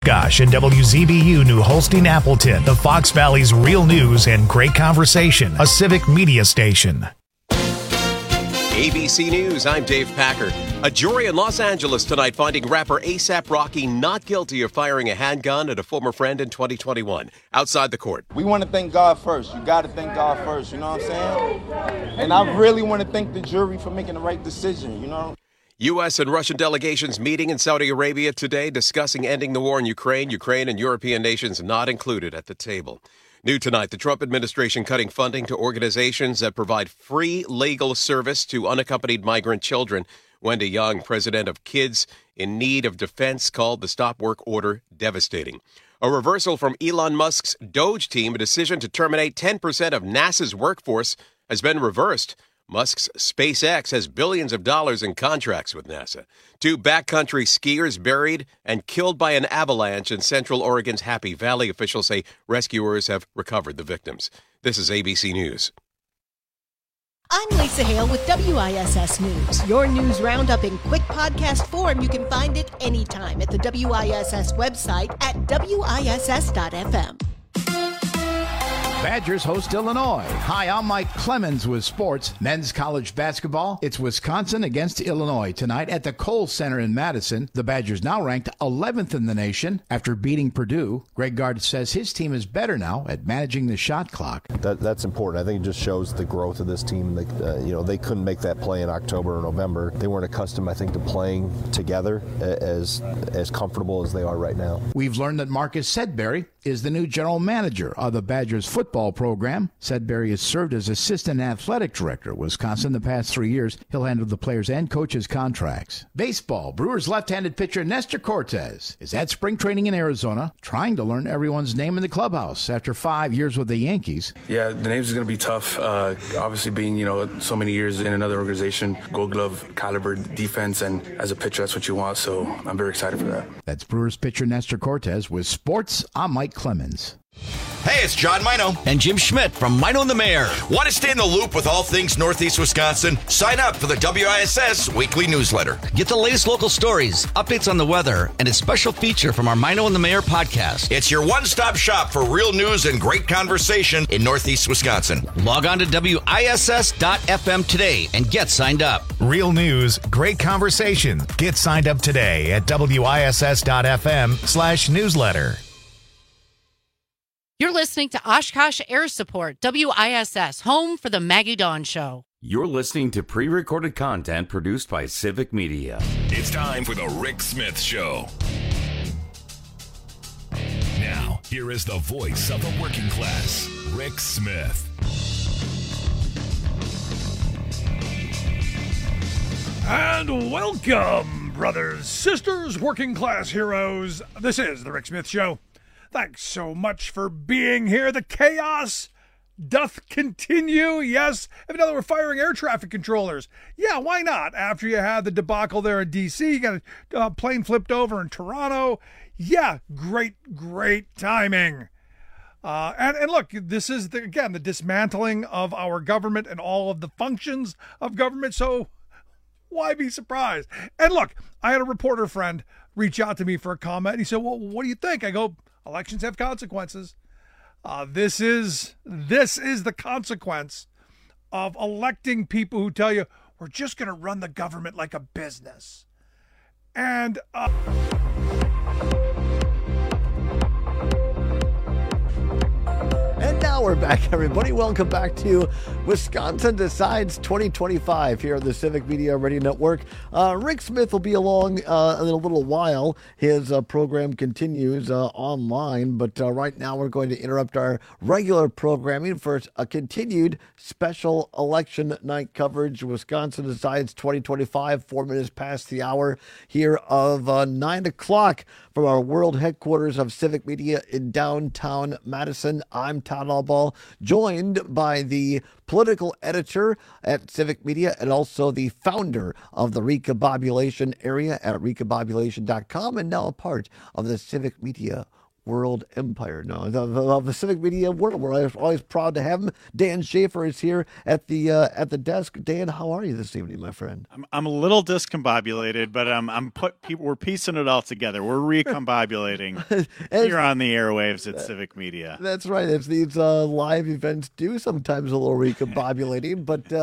Gosh and WZBU New Holstein Appleton, the Fox Valley's real news and great conversation, a civic media station. ABC News, I'm Dave Packer. A jury in Los Angeles tonight finding rapper A$AP Rocky not guilty of firing a handgun at a former friend in 2021. Outside the court. We want to thank God first. You got to thank God first, you know what I'm saying? And I really want to thank the jury for making the right decision, you know? U.S. and Russian delegations meeting in Saudi Arabia today discussing ending the war in Ukraine. Ukraine and European nations not included at the table. New tonight, the Trump administration cutting funding to organizations that provide free legal service to unaccompanied migrant children. Wendy Young, president of Kids in Need of Defense, called the stop work order devastating. A reversal from Elon Musk's Doge team, a decision to terminate 10% of NASA's workforce, has been reversed. Musk's SpaceX has billions of dollars in contracts with NASA. 2 backcountry skiers buried and killed by an avalanche in Central Oregon's Happy Valley. Officials say rescuers have recovered the victims. This is ABC News. I'm Lisa Hale with WISS News. Your news roundup in quick podcast form. You can find it anytime at the WISS website at WISS.FM. Badgers host Illinois. Hi, I'm Mike Clemens with sports. Men's college basketball. It's Wisconsin against Illinois tonight at the Kohl Center in Madison. The Badgers now ranked 11th in the nation after beating Purdue. Greg Gard says his team is better now at managing the shot clock. That's important. I think it just shows the growth of this team. They couldn't make that play in October or November. They weren't accustomed, I think, to playing together as comfortable as they are right now. We've learned that Marcus Sedbury is the new general manager of the Badgers football program. Sedbury has served as assistant athletic director at Wisconsin the past 3 years. He'll handle the players' and coaches' contracts. Baseball. Brewers left-handed pitcher Nestor Cortes is at spring training in Arizona, trying to learn everyone's name in the clubhouse after 5 years with the Yankees. Yeah, the names is going to be tough. Obviously being, so many years in another organization, Gold Glove caliber defense, and as a pitcher, that's what you want. So I'm very excited for that. That's Brewers pitcher Nestor Cortes with sports. I'm Mike Clemens. Hey, it's John Mino. And Jim Schmidt from Mino and the Mayor. Want to stay in the loop with all things Northeast Wisconsin? Sign up for the WISS weekly newsletter. Get the latest local stories, updates on the weather, and a special feature from our Mino and the Mayor podcast. It's your one-stop shop for real news and great conversation in Northeast Wisconsin. Log on to WISS.FM today and get signed up. Real news, great conversation. Get signed up today at WISS.FM/newsletter. You're listening to Oshkosh Air Support, WISS, home for the Maggie Dawn Show. You're listening to pre-recorded content produced by Civic Media. It's time for the Rick Smith Show. Now, here is the voice of the working class, Rick Smith. And welcome, brothers, sisters, working class heroes. This is the Rick Smith Show. Thanks so much for being here. The chaos doth continue. Yes, evidently we're firing air traffic controllers. Yeah, why not? After you had the debacle there in D.C., you got a plane flipped over in Toronto. Yeah, great timing. And look, this is, the dismantling of our government and all of the functions of government, so why be surprised? And look, I had a reporter friend reach out to me for a comment. He said, well, what do you think? I go, elections have consequences. This is the consequence of electing people who tell you, we're just going to run the government like a business. And And now we're back, everybody. Welcome back to Wisconsin Decides 2025 here on the Civic Media Radio Network. Rick Smith will be along in a little while. His program continues online, but right now we're going to interrupt our regular programming for a continued special election night coverage. Wisconsin Decides 2025, 4 minutes past the hour here of 9 o'clock from our world headquarters of Civic Media in downtown Madison. I'm Todd Allball, joined by the political editor at Civic Media and also the founder of the Recabobulation area at recabobulation.com and now a part of the Civic Media world empire. No, the Civic Media world. We're always proud to have him. Dan Schaefer is here at the desk. Dan, how are you this evening, my friend? I'm a little discombobulated, but we're piecing it all together. We're recombobulating here on the airwaves at Civic Media. That's right. As these live events do sometimes a little recombobulating, but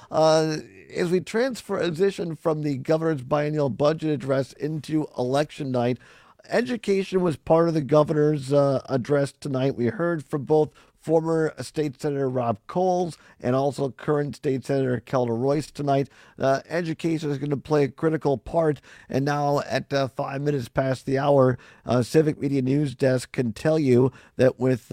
as we transition from the governor's biennial budget address into election night, education was part of the governor's address tonight. We heard from both former State Senator Rob Coles and also current State Senator Kelda Royce tonight. Education is going to play a critical part. And now at 5 minutes past the hour, Civic Media News Desk can tell you that with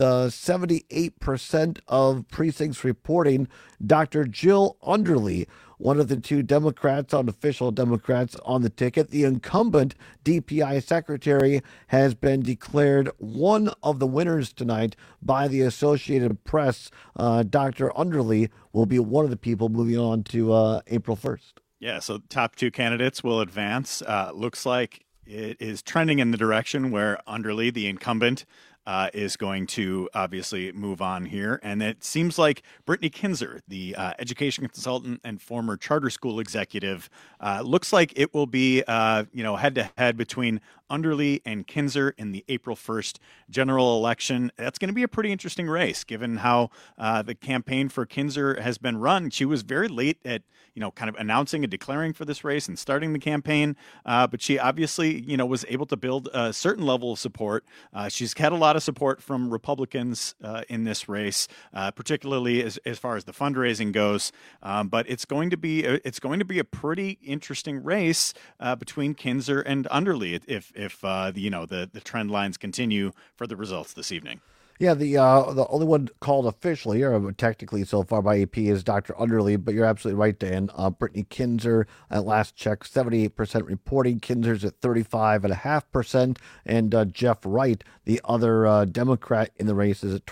78% of precincts reporting, Dr. Jill Underly, one of the two Democrats, unofficial Democrats on the ticket, the incumbent DPI secretary, has been declared one of the winners tonight by the Associated Press. Dr. Underly will be one of the people moving on to April 1st. Yeah, so top two candidates will advance. Looks like it is trending in the direction where Underly, the incumbent, is going to obviously move on here. And it seems like Brittany Kinzer, the education consultant and former charter school executive, looks like it will be, head-to-head between Underly and Kinzer in the April 1st general election. That's going to be a pretty interesting race, given how the campaign for Kinzer has been run. She was very late at, kind of announcing and declaring for this race and starting the campaign. But she obviously, was able to build a certain level of support. She's had a lot of support from Republicans in this race, particularly as far as the fundraising goes. But it's going to be a pretty interesting race between Kinzer and Underly if the trend lines continue for the results this evening. Yeah, the only one called officially, or technically so far by AP, is Dr. Underly, but you're absolutely right, Dan. Brittany Kinzer, at last check, 78% reporting. Kinzer's at 35.5%, and Jeff Wright, the other Democrat in the race, is at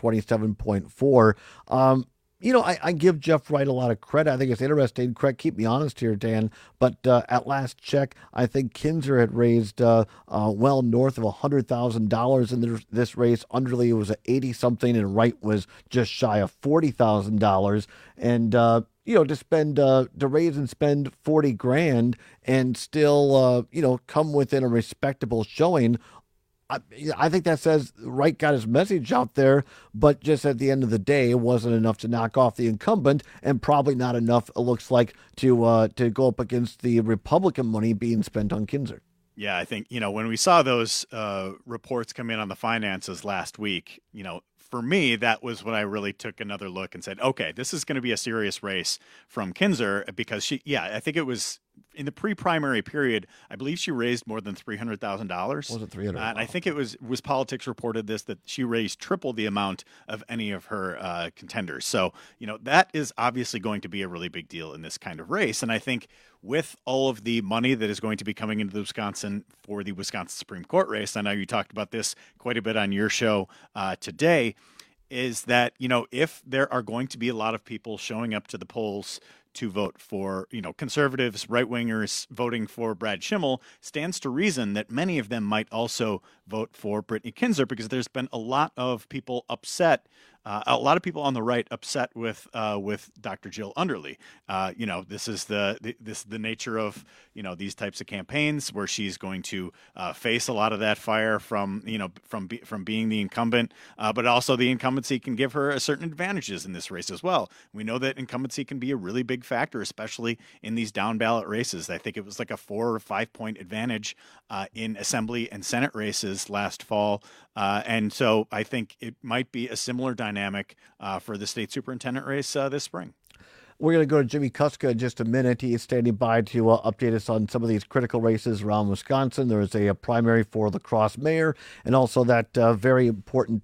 27.4%. I give Jeff Wright a lot of credit. I think it's interesting. Keep me honest here, Dan. But at last check, I think Kinzer had raised well north of $100,000 in this race. Underly was at 80-something, and Wright was just shy of $40,000. And to raise and spend $40,000 and still come within a respectable showing. I think that says Wright got his message out there, but just at the end of the day, it wasn't enough to knock off the incumbent, and probably not enough, it looks like, to go up against the Republican money being spent on Kinzer. Yeah, I think, when we saw those reports come in on the finances last week, for me, that was when I really took another look and said, okay, this is going to be a serious race from Kinzer, because I think it was in the pre-primary period, I believe she raised more than $300,000. Was it $300,000? And I think it was Politics reported this, that she raised triple the amount of any of her contenders. So, that is obviously going to be a really big deal in this kind of race. And I think with all of the money that is going to be coming into Wisconsin for the Wisconsin Supreme Court race, I know you talked about this quite a bit on your show today, is that, if there are going to be a lot of people showing up to the polls to vote for, conservatives, right-wingers voting for Brad Schimmel, stands to reason that many of them might also vote for Brittany Kinzer, because there's been a lot of people upset, a lot of people on the right upset with Dr. Jill Underly. This is the nature of these types of campaigns, where she's going to face a lot of that fire from being the incumbent, but also the incumbency can give her certain advantages in this race as well. We know that incumbency can be a really big factor, especially in these down ballot races. I think it was like a 4 or 5 point advantage in Assembly and Senate races last fall. And so I think it might be a similar dynamic for the state superintendent race this spring. We're going to go to Jimmy Kuska in just a minute. He is standing by to update us on some of these critical races around Wisconsin. There is a primary for La Crosse mayor, and also that very important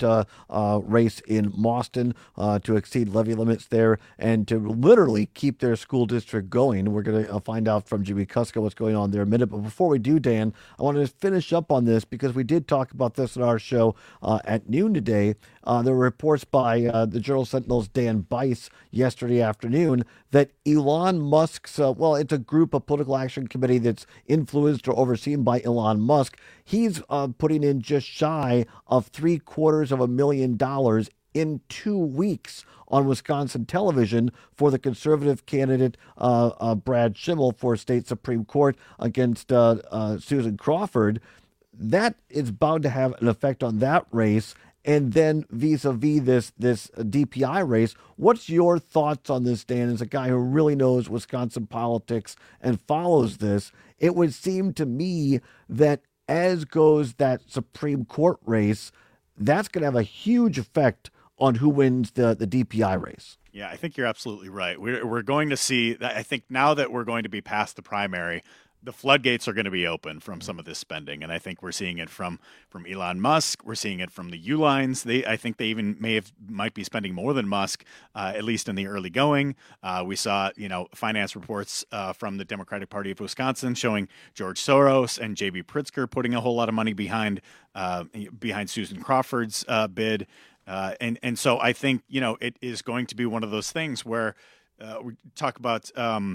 race in Mauston to exceed levy limits there and to literally keep their school district going. We're going to find out from Jimmy Kuska what's going on there in a minute. But before we do, Dan, I want to finish up on this, because we did talk about this in our show at noon today. There were reports by the Journal Sentinel's Dan Bice yesterday afternoon that Elon Musk's, it's a group, a political action committee that's influenced or overseen by Elon Musk. He's putting in just shy of $750,000 in 2 weeks on Wisconsin television for the conservative candidate Brad Schimmel for state Supreme Court against Susan Crawford. That is bound to have an effect on that race. And then vis-a-vis this DPI race, what's your thoughts on this, Dan, as a guy who really knows Wisconsin politics and follows this? It would seem to me that as goes that Supreme Court race, that's going to have a huge effect on who wins the DPI race. Yeah, I think you're absolutely right. We're going to see that. I think now that we're going to be past the primary, the floodgates are going to be open from some of this spending, and I think we're seeing it from Elon Musk. We're seeing it from the Uihleins. I think they even might be spending more than Musk, at least in the early going. We saw finance reports from the Democratic Party of Wisconsin showing George Soros and J.B. Pritzker putting a whole lot of money behind Susan Crawford's bid. And so I think, it is going to be one of those things where we talk about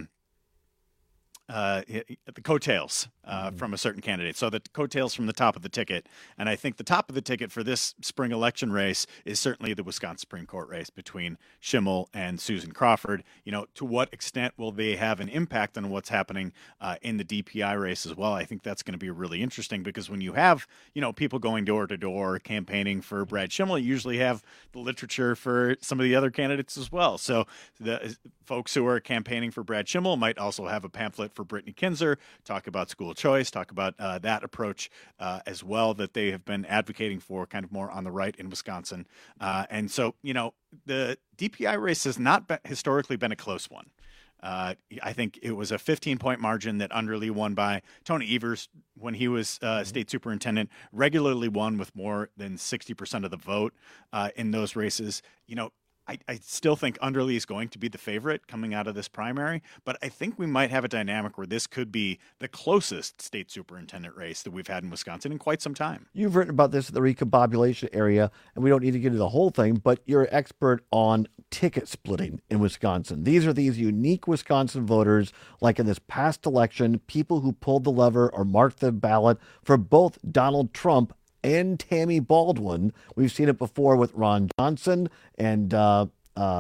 the coattails from a certain candidate. So the coattails from the top of the ticket. And I think the top of the ticket for this spring election race is certainly the Wisconsin Supreme Court race between Schimmel and Susan Crawford. To what extent will they have an impact on what's happening in the DPI race as well? I think that's going to be really interesting because when you have, people going door to door campaigning for Brad Schimmel, you usually have the literature for some of the other candidates as well. So the folks who are campaigning for Brad Schimmel might also have a pamphlet for Brittany Kinzer, talk about school choice, talk about that approach as well that they have been advocating for kind of more on the right in Wisconsin. And so, the DPI race has not historically been a close one. I think it was a 15-point margin that Underly won by. Tony Evers, when he was state superintendent, regularly won with more than 60% of the vote in those races. I still think Underly is going to be the favorite coming out of this primary, but I think we might have a dynamic where this could be the closest state superintendent race that we've had in Wisconsin in quite some time. You've written about this in the recombobulation area, and we don't need to get into the whole thing, but you're an expert on ticket splitting in Wisconsin. These are these unique Wisconsin voters, like in this past election, people who pulled the lever or marked the ballot for both Donald Trump and Tammy Baldwin. We've seen it before with Ron Johnson and Tony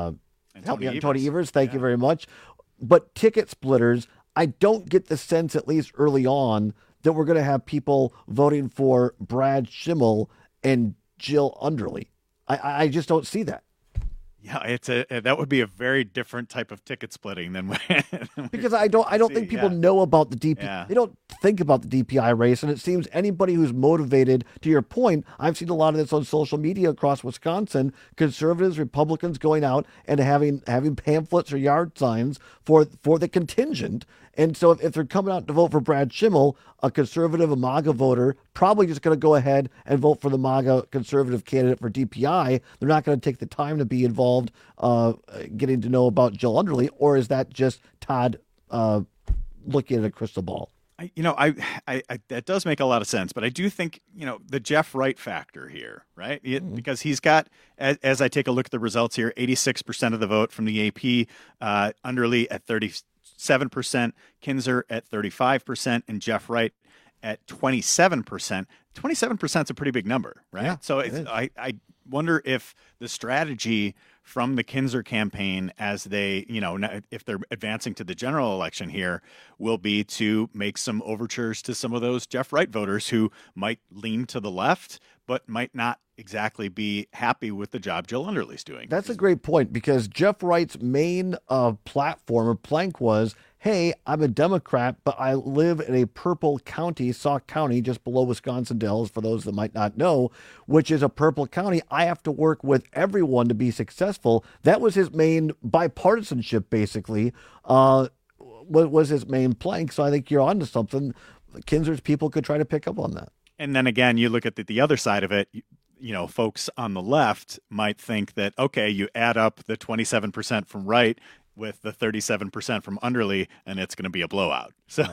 Evers. Thank you very much. But ticket splitters, I don't get the sense, at least early on, that we're going to have people voting for Brad Schimmel and Jill Underly. I just don't see that. Yeah, that would be a very different type of ticket splitting than because I don't think people know about the DPI. Yeah. They don't think about the DPI race, and it seems anybody who's motivated. To your point, I've seen a lot of this on social media across Wisconsin. Conservatives, Republicans going out and having pamphlets or yard signs for the contingent. And so if they're coming out to vote for Brad Schimmel, a conservative, a MAGA voter, probably just going to go ahead and vote for the MAGA conservative candidate for DPI. They're not going to take the time to be involved getting to know about Jill Underly, or is that just Todd looking at a crystal ball? That does make a lot of sense, but I do think, the Jeff Wright factor here, right? Because he's got, as I take a look at the results here, 86% of the vote from the AP, Underly at 37%, Kinzer at 35%, and Jeff Wright at 27%. 27% is a pretty big number, right? Yeah, so I wonder if the strategy from the Kinzer campaign, as they, if they're advancing to the general election here, will be to make some overtures to some of those Jeff Wright voters who might lean to the left, but might not exactly be happy with the job Jill Underly's doing. That's a great point, because Jeff Wright's main platform or plank was, hey, I'm a Democrat, but I live in a purple county, Sauk County, just below Wisconsin Dells, for those that might not know, which is a purple county. I have to work with everyone to be successful. That was his main bipartisanship, basically, was his main plank. So I think you're onto something. Kinzer's people could try to pick up on that. And then again, you look at the other side of it. Folks on the left might think that, okay, you add up the 27% from Wright with the 37% from Underly, and it's going to be a blowout. So,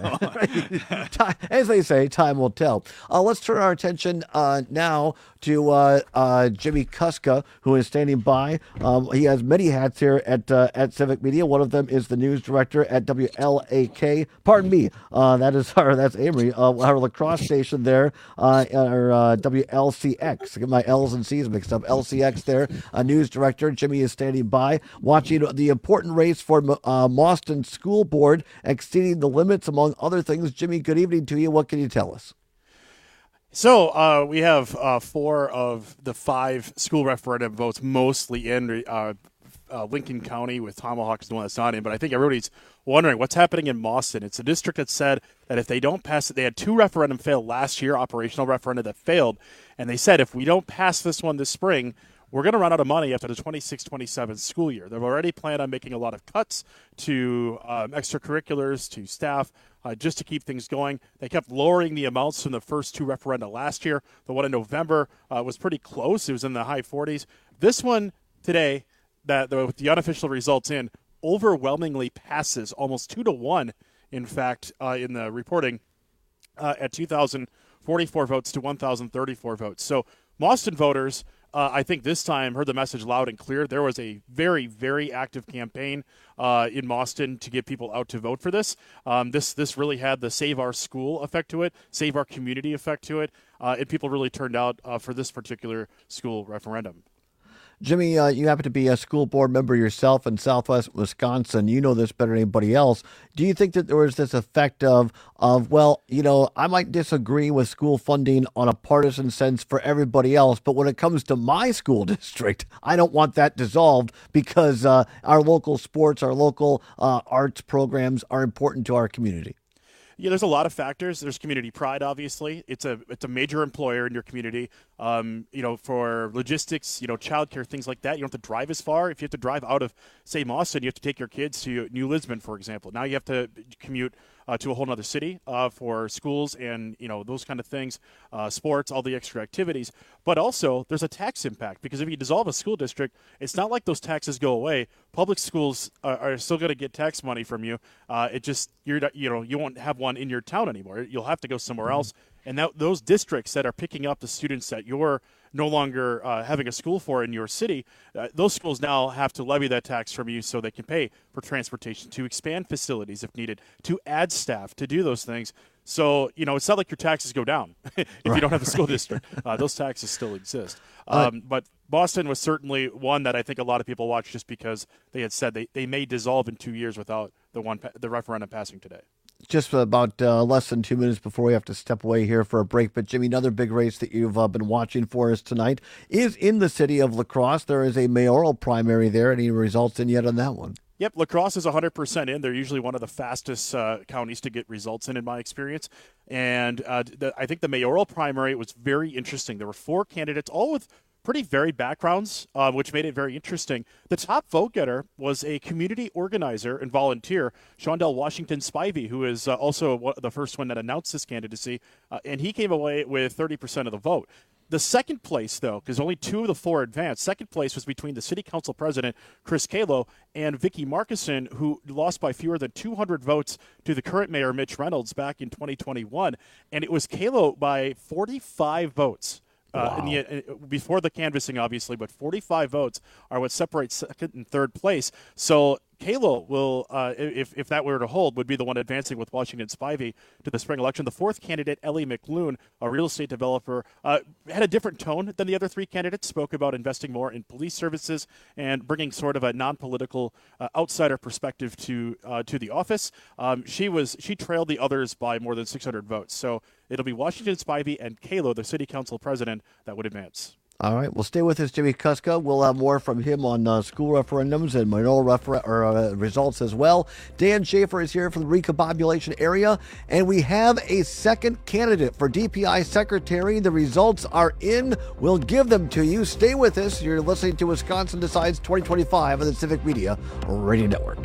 as they say, time will tell. Let's turn our attention now to Jimmy Kuska, who is standing by. He has many hats here at Civic Media. One of them is the news director at WLAK. Pardon me, that's Amory, our lacrosse station there, or WLCX. I get my L's and C's mixed up. LCX there, news director. Jimmy is standing by, watching the important race for Mauston School Board exceeding the limits, among other things. Jimmy, good evening to you. What can you tell us? So we have 4 of the 5 school referendum votes mostly in Lincoln County, with Tomahawk is the one that's not in. But I think everybody's wondering what's happening in Mauston. It's a district that said that if they don't pass it, they had 2 referendum fail last year, operational referenda that failed. And they said if we don't pass this one this spring, we're going to run out of money after the 26-27 school year. They've already planned on making a lot of cuts to extracurriculars, to staff, just to keep things going. They kept lowering the amounts from the first 2 referenda last year. The one in November was pretty close. It was in the high 40s. This one today, with the unofficial results in, overwhelmingly passes, almost 2-1, in fact, in the reporting, at 2,044 votes to 1,034 votes. So Mauston voters, I think this time, heard the message loud and clear. There was a very, very active campaign in Mauston to get people out to vote for this. This really had the Save Our School effect to it, Save Our Community effect to it, and people really turned out for this particular school referendum. Jimmy, you happen to be a school board member yourself in Southwest Wisconsin. You know this better than anybody else. Do you think that there was this effect of well, I might disagree with school funding on a partisan sense for everybody else, but when it comes to my school district, I don't want that dissolved because our local sports, our local arts programs are important to our community? Yeah, there's a lot of factors. There's community pride, obviously. It's a major employer in your community. For logistics, childcare, things like that. You don't have to drive as far. If you have to drive out of, say, Mauston, you have to take your kids to New Lisbon, for example. Now you have to commute to a whole other city for schools and, those kind of things, sports, all the extra activities. But also, there's a tax impact, because if you dissolve a school district, it's not like those taxes go away. Public schools are still going to get tax money from you. You won't have one in your town anymore. You'll have to go somewhere else. And those districts that are picking up the students that you're no longer having a school for in your city, those schools now have to levy that tax from you so they can pay for transportation, to expand facilities if needed, to add staff, to do those things. So, it's not like your taxes go down if you don't have a school district. Those taxes still exist. But Mauston was certainly one that I think a lot of people watched just because they had said they may dissolve in 2 years without the referendum passing today. Just about less than 2 minutes before we have to step away here for a break. But, Jimmy, another big race that you've been watching for us tonight is in the city of La Crosse. There is a mayoral primary there. Any results in yet on that one? Yep, La Crosse is 100% in. They're usually one of the fastest counties to get results in my experience. And I think the mayoral primary was very interesting. There were 4 candidates, all with pretty varied backgrounds, which made it very interesting. The top vote getter was a community organizer and volunteer, Shondell Washington Spivey, who is also the first one that announced his candidacy, and he came away with 30% of the vote. The second place, though, because only 2 of the 4 advanced, second place was between the city council president, Chris Kalo, and Vicky Markison, who lost by fewer than 200 votes to the current mayor, Mitch Reynolds, back in 2021. And it was Kalo by 45 votes. Wow. Before the canvassing, obviously, but 45 votes are what separates second and third place. So Kalo will, if that were to hold, would be the one advancing with Washington Spivey to the spring election. The fourth candidate, Ellie McLoon, a real estate developer, had a different tone than the other 3 candidates, spoke about investing more in police services and bringing sort of a non-political outsider perspective to the office. She trailed the others by more than 600 votes. So it'll be Washington Spivey and Kalo, the city council president, that would advance. All right. Well, stay with us, Jimmy Kuska. We'll have more from him on school referendums and mayoral results as well. Dan Schaefer is here from the recombobulation area, and we have a second candidate for DPI secretary. The results are in. We'll give them to you. Stay with us. You're listening to Wisconsin Decides 2025 on the Civic Media Radio Network.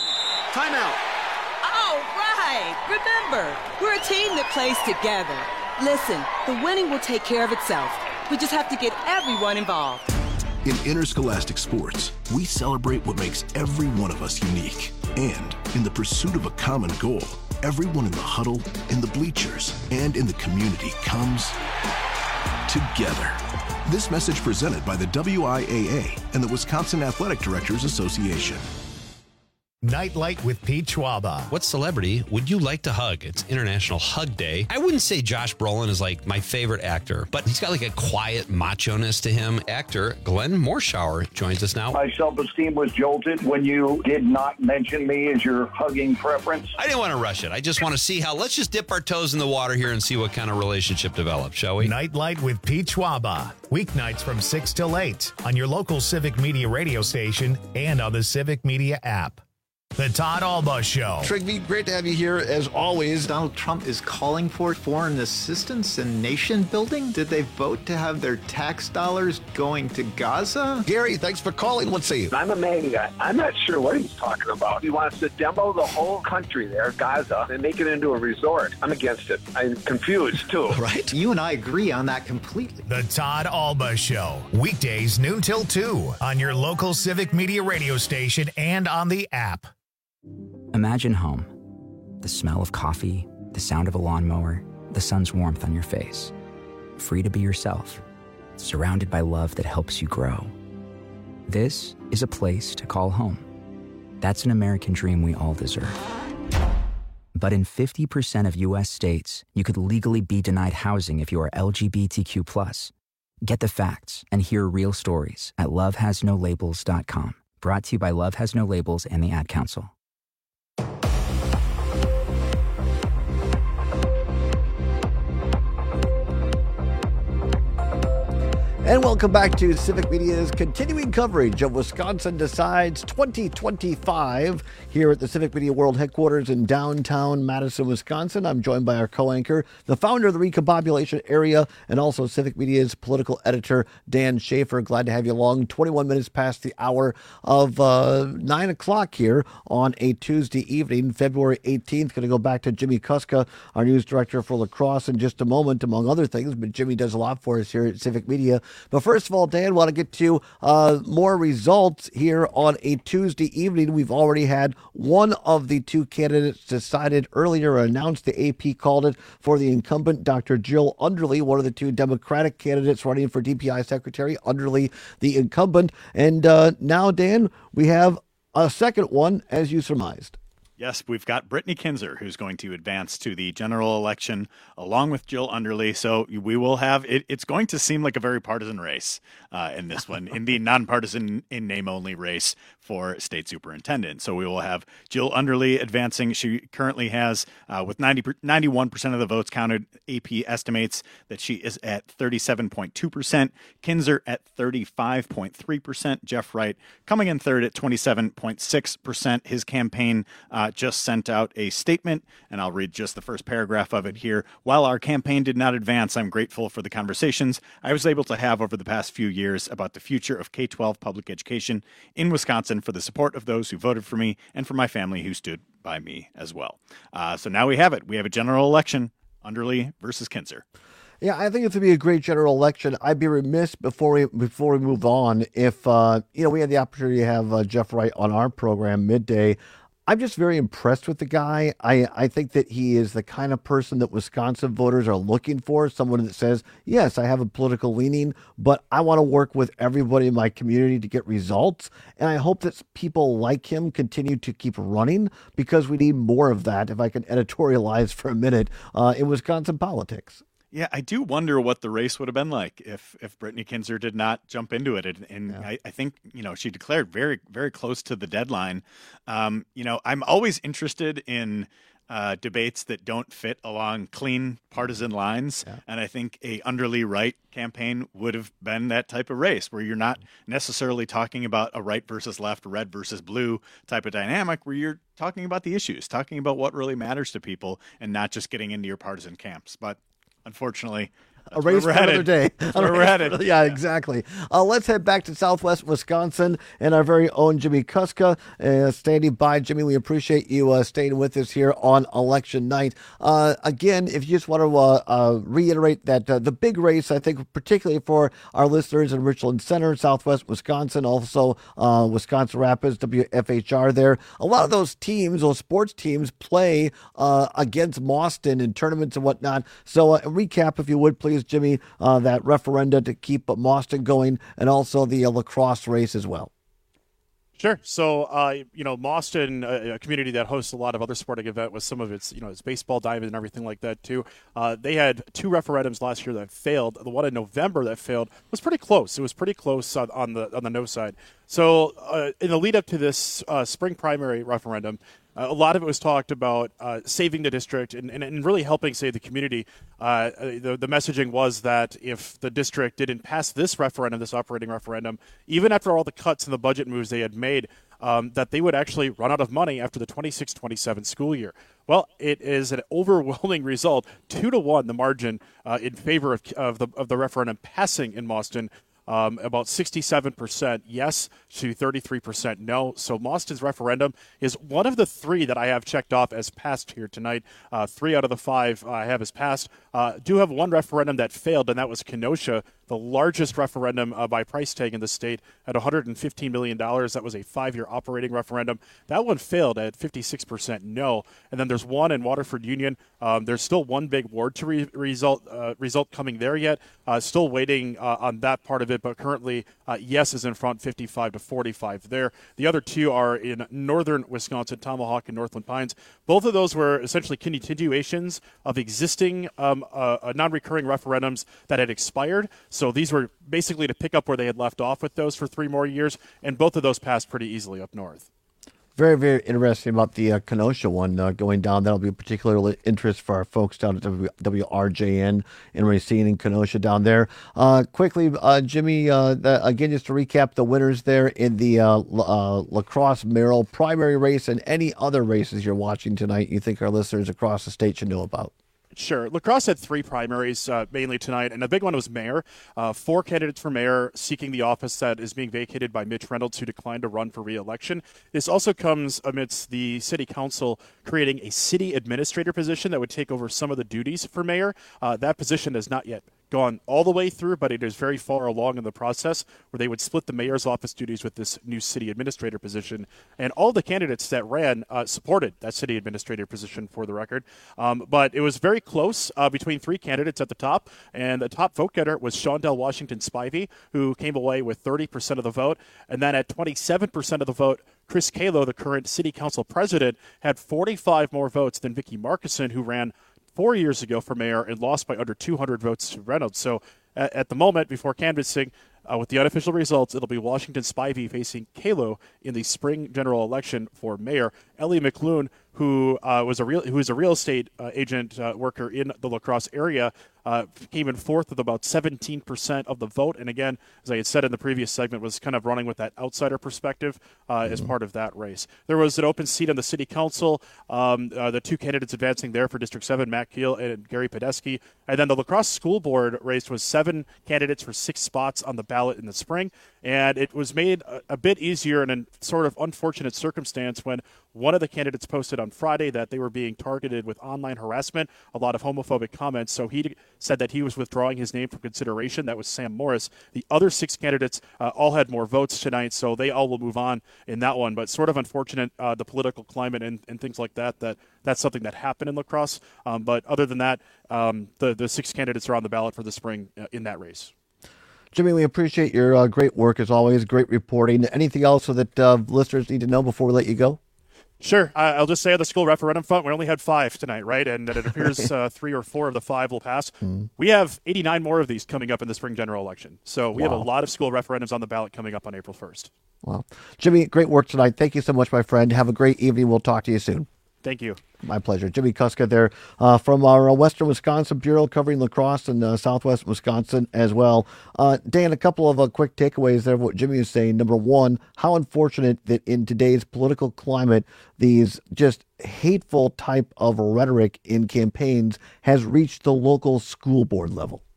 Timeout. All right. Remember, we're a team that plays together. Listen, the winning will take care of itself. We just have to get everyone involved. In interscholastic sports, we celebrate what makes every one of us unique. And in the pursuit of a common goal, everyone in the huddle, in the bleachers, and in the community comes together. This message presented by the WIAA and the Wisconsin Athletic Directors Association. Nightlight with Pete Schwaba. What celebrity would you like to hug? It's International Hug Day. I wouldn't say Josh Brolin is like my favorite actor, but he's got like a quiet macho-ness to him. Actor Glenn Morshower joins us now. My self-esteem was jolted when you did not mention me as your hugging preference. I didn't want to rush it. I just want to see how, let's just dip our toes in the water here and see what kind of relationship develops, shall we? Nightlight with Pete Schwaba. Weeknights from 6 till 8 on your local Civic Media radio station and on the Civic Media app. The Todd Alba Show. Trigby, great to have you here as always. Donald Trump is calling for foreign assistance and nation building. Did they vote to have their tax dollars going to Gaza? Gary, thanks for calling. Let's see. I'm a main guy. I'm not sure what he's talking about. He wants to demo the whole country there, Gaza, and make it into a resort. I'm against it. I'm confused, too. Right? You and I agree on that completely. The Todd Alba Show. Weekdays noon till 2 on your local Civic Media radio station and on the app. Imagine home. The smell of coffee, the sound of a lawnmower, the sun's warmth on your face. Free to be yourself, surrounded by love that helps you grow. This is a place to call home. That's an American dream we all deserve. But in 50% of U.S. states, you could legally be denied housing if you are LGBTQ+. Get the facts and hear real stories at lovehasnolabels.com. Brought to you by Love Has No Labels and the Ad Council. And welcome back to Civic Media's continuing coverage of Wisconsin Decides 2025 here at the Civic Media World Headquarters in downtown Madison, Wisconsin. I'm joined by our co-anchor, the founder of the Recombobulation Area, and also Civic Media's political editor, Dan Schaefer. Glad to have you along. 21 minutes past the hour of 9 o'clock here on a Tuesday evening, February 18th. Going to go back to Jimmy Kuska, our news director for lacrosse, in just a moment, among other things. But Jimmy does a lot for us here at Civic Media. But first of all, Dan, want to get to more results here on a Tuesday evening. We've already had one of the two candidates decided earlier, or announced. The AP called it for the incumbent, Dr. Jill Underly, one of the two Democratic candidates running for DPI secretary. Underly, the incumbent. And now, Dan, we have a second one, as you surmised. Yes, we've got Brittany Kinzer, who's going to advance to the general election along with Jill Underly. So we will have it's going to seem like a very partisan race in this one, in the nonpartisan, in name only race for state superintendent. So we will have Jill Underly advancing. She currently has, with 91% of the votes counted, AP estimates that she is at 37.2%. Kinzer at 35.3%. Jeff Wright coming in third at 27.6%. His campaign just sent out a statement, and I'll read just the first paragraph of it here. While our campaign did not advance, I'm grateful for the conversations I was able to have over the past few years about the future of K-12 public education in Wisconsin, for the support of those who voted for me and for my family who stood by me as well. So now we have it. We have a general election, Underly versus Kinzer. Yeah, I think it's going to be a great general election. I'd be remiss before we move on if we had the opportunity to have Jeff Wright on our program midday. I'm just very impressed with the guy. I think that he is the kind of person that Wisconsin voters are looking for, someone that says, yes, I have a political leaning, but I want to work with everybody in my community to get results. And I hope that people like him continue to keep running, because we need more of that, if I can editorialize for a minute, in Wisconsin politics. Yeah, I do wonder what the race would have been like if Brittany Kinzer did not jump into it. And yeah. I think, she declared very, very close to the deadline. I'm always interested in debates that don't fit along clean partisan lines. Yeah. And I think a Underly Wright campaign would have been that type of race where you're not necessarily talking about a right versus left, red versus blue type of dynamic, where you're talking about the issues, talking about what really matters to people, and not just getting into your partisan camps. But unfortunately, A race for another day. Where we're headed. Yeah, exactly. Let's head back to Southwest Wisconsin and our very own Jimmy Kuska standing by. Jimmy, we appreciate you staying with us here on election night. Again, if you just want to reiterate that the big race, I think particularly for our listeners in Richland Center, Southwest Wisconsin, also Wisconsin Rapids, WFHR there, a lot of those teams, those sports teams, play against Mauston in tournaments and whatnot. So recap, if you would, please, Jimmy, that referenda to keep Mauston going and also the lacrosse race as well. Sure. So, Mauston, a community that hosts a lot of other sporting events with some of its, its baseball diamond and everything like that too. They had 2 referendums last year that failed. The one in November that failed was pretty close. It was pretty close on the no side. So, in the lead up to this spring primary referendum, a lot of it was talked about saving the district and really helping save the community. The messaging was that if the district didn't pass this referendum, this operating referendum, even after all the cuts and the budget moves they had made, that they would actually run out of money after the 26-27 school year. Well, it is an overwhelming result, 2-1 the margin in favor of the referendum passing in Mauston. About 67% yes to 33% no. So Mauston's referendum is one of the 3 that I have checked off as passed here tonight. 3 out of the 5 I have as passed. Do have one referendum that failed, and that was Kenosha, the largest referendum by price tag in the state at $115 million. That was a 5-year operating referendum. That one failed at 56% no. And then there's one in Waterford Union. There's still one big ward to result coming there yet. Still waiting on that part of it, but currently yes is in front, 55-45 there. The other 2 are in northern Wisconsin, Tomahawk and Northland Pines. Both of those were essentially continuations of existing non-recurring referendums that had expired. So these were basically to pick up where they had left off with those for 3 more years, and both of those passed pretty easily up north. Very, very interesting about the Kenosha one going down. That'll be of particular interest for our folks down at WRJN in Racine and Kenosha down there. Quickly, Jimmy, again, just to recap the winners there in the lacrosse Merrill primary race and any other races you're watching tonight you think our listeners across the state should know about. Sure. Lacrosse had 3 primaries mainly tonight, and the big one was mayor. 4 candidates for mayor seeking the office that is being vacated by Mitch Reynolds, who declined to run for re-election. This also comes amidst the city council creating a city administrator position that would take over some of the duties for mayor. That position has not yet gone all the way through, but it is very far along in the process where they would split the mayor's office duties with this new city administrator position. And all the candidates that ran supported that city administrator position, for the record. But it was very close between 3 candidates at the top, and the top vote getter was Shondell Washington Spivey, who came away with 30% of the vote. And then at 27% of the vote, Chris Kalo, the current city council president, had 45 more votes than Vicky Markison, who ran 4 years ago for mayor and lost by under 200 votes to Reynolds. So at the moment, before canvassing, with the unofficial results, it'll be Washington Spivey facing Kalo in the spring general election for mayor. Ellie McLoone, who is a real estate agent worker in the La Crosse area, came in 4th with about 17% of the vote. And again, as I had said in the previous segment, was kind of running with that outsider perspective as part of that race. There was an open seat on the city council. The 2 candidates advancing there for District 7, Matt Keel and Gary Podesky. And then the La Crosse School Board race was 7 candidates for 6 spots on the ballot in the spring. And it was made a bit easier in a sort of unfortunate circumstance when one of the candidates posted on Friday that they were being targeted with online harassment, a lot of homophobic comments. So he said that he was withdrawing his name from consideration. That was Sam Morris. The other 6 candidates all had more votes tonight, so they all will move on in that one. But sort of unfortunate, the political climate and things like that, that's something that happened in La Crosse. But other than that, the 6 candidates are on the ballot for the spring in that race. Jimmy, we appreciate your great work as always, great reporting. Anything else so that listeners need to know before we let you go? Sure. I'll just say on the school referendum front, we only had 5 tonight, right? And that it appears 3 or 4 of the 5 will pass. We have 89 more of these coming up in the spring general election. So we have a lot of school referendums on the ballot coming up on April 1st. Wow. Jimmy, great work tonight. Thank you so much, my friend. Have a great evening. We'll talk to you soon. Thank you. My pleasure. Jimmy Kuska there from our Western Wisconsin Bureau covering lacrosse and Southwest Wisconsin as well. Dan, a couple of quick takeaways there of what Jimmy is saying. Number one, how unfortunate that in today's political climate, these just hateful type of rhetoric in campaigns has reached the local school board level.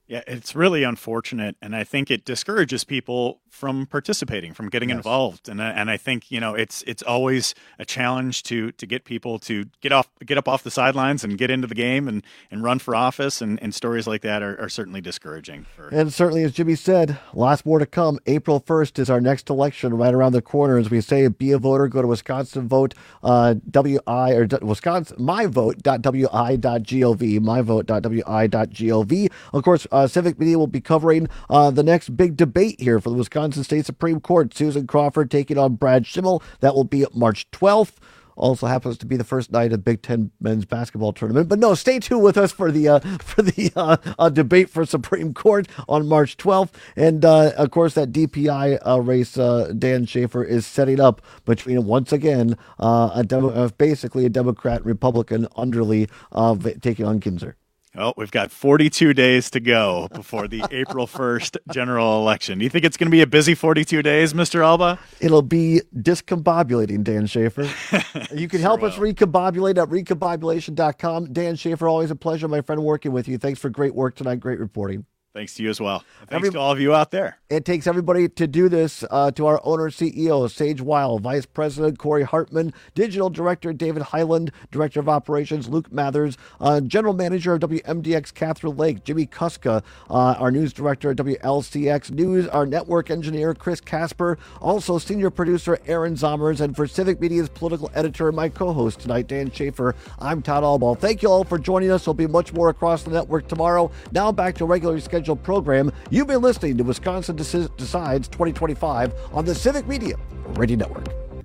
Yeah, it's really unfortunate, and I think it discourages people from participating, from getting involved. And I think, you know, it's always a challenge to get people to get up off the sidelines and get into the game and run for office, and stories like that are certainly discouraging. And certainly, as Jimmy said, lots more to come. April 1st is our next election right around the corner. As we say, be a voter, go to Wisconsin Vote, WI, or Wisconsin, myvote.wi.gov, myvote.wi.gov. Of course, Civic Media will be covering the next big debate here for the Wisconsin State Supreme Court. Susan Crawford taking on Brad Schimmel. That will be March 12th. Also happens to be the first night of Big Ten men's basketball tournament. But no, stay tuned with us for the debate for Supreme Court on March 12th. And, of course, that DPI race Dan Schaefer is setting up between, once again, basically a Democrat and Republican Underly taking on Kinzer. Well, we've got 42 days to go before the April 1st general election. Do you think it's going to be a busy 42 days, Mr. Alba? It'll be discombobulating, Dan Schaefer. You can help us recombobulate at recombobulation.com. Dan Schaefer, always a pleasure, my friend, working with you. Thanks for great work tonight, great reporting. Thanks to you as well. Thanks to all of you out there. It takes everybody to do this. To our owner, CEO, Sage Weil, Vice President, Corey Hartman, Digital Director, David Highland, Director of Operations, Luke Mathers, General Manager of WMDX, Catherine Lake, Jimmy Kuska, our News Director at WLCX News, our Network Engineer, Chris Casper, also Senior Producer, Aaron Zommers, and for Civic Media's Political Editor, my co-host tonight, Dan Schaefer, I'm Todd Albaugh. Thank you all for joining us. There'll be much more across the network tomorrow. Now back to regularly scheduled program. You've been listening to Wisconsin Decides 2025 on the Civic Media Radio Network.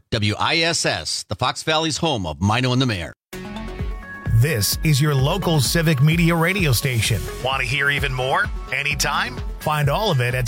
WISS, the Fox Valley's home of Mino and the Mayor. This is your local Civic Media radio station. Want to hear even more? Anytime? Find all of it at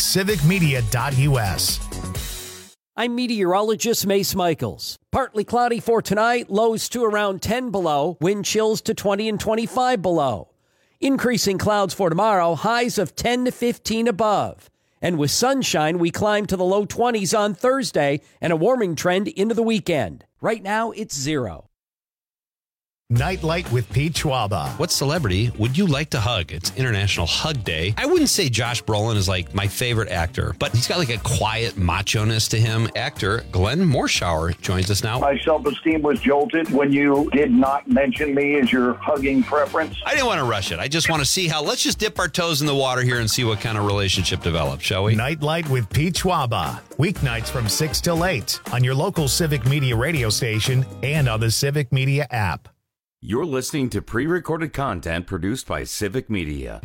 civicmedia.us. I'm meteorologist Mace Michaels. Partly cloudy for tonight, lows to around 10 below, wind chills to 20 and 25 below. Increasing clouds for tomorrow, highs of 10 to 15 above. And with sunshine, we climb to the low 20s on Thursday and a warming trend into the weekend. Right now, it's 0. Nightlight with Pete Schwaba. What celebrity would you like to hug? It's International Hug Day. I wouldn't say Josh Brolin is like my favorite actor, but he's got like a quiet macho-ness to him. Actor Glenn Morshower joins us now. My self-esteem was jolted when you did not mention me as your hugging preference. I didn't want to rush it. I just want to see let's just dip our toes in the water here and see what kind of relationship develops, shall we? Nightlight with Pete Schwaba. Weeknights from 6 till 8 on your local Civic Media radio station and on the Civic Media app. You're listening to pre-recorded content produced by Civic Media.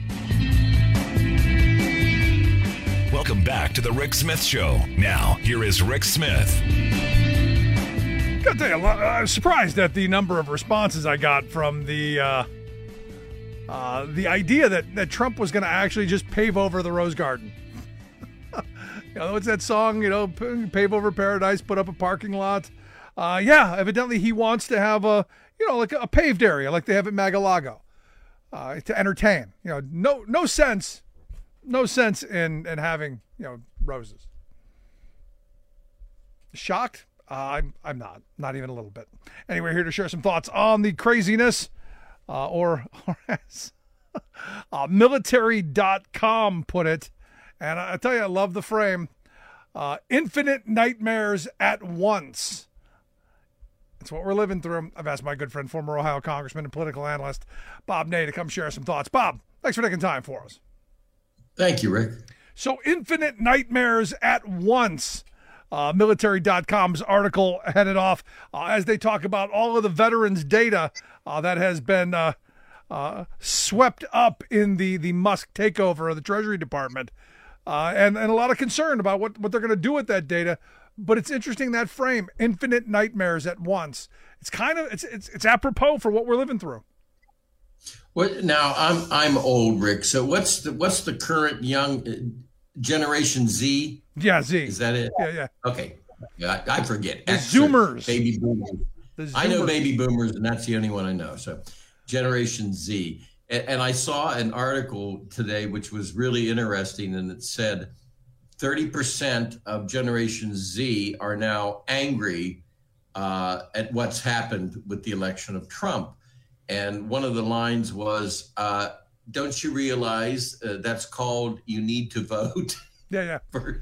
Welcome back to the Rick Smith Show. Now, here is Rick Smith. Gotta tell you, I was surprised at the number of responses I got from the idea that Trump was going to actually just pave over the Rose Garden. What's that song? Pave over paradise, put up a parking lot. Evidently he wants to have like a paved area like they have at Mag-a-Lago to entertain. No sense in having, roses. Shocked? I'm not even a little bit. Anyway, here to share some thoughts on the craziness, or as military.com put it. And I tell you, I love the frame. Infinite nightmares at once. It's what we're living through. I've asked my good friend, former Ohio Congressman and political analyst, Bob Ney, to come share some thoughts. Bob, thanks for taking time for us. Thank you, Rick. So, infinite nightmares at once. Military.com's article headed off as they talk about all of the veterans' data that has been swept up in the Musk takeover of the Treasury Department. And a lot of concern about what they're going to do with that data. But it's interesting, that frame, infinite nightmares at once. It's kind of it's apropos for what we're living through. What now? I'm old, Rick. So what's the current young Generation Z? Yeah, Z. Is that it? Yeah. Okay. Yeah, I forget. The Zoomers. Baby boomers. I know baby boomers, and that's the only one I know. So Generation Z. And I saw an article today which was really interesting, and it said 30% of Generation Z are now angry at what's happened with the election of Trump. And one of the lines was, don't you realize that's called you need to vote? Yeah.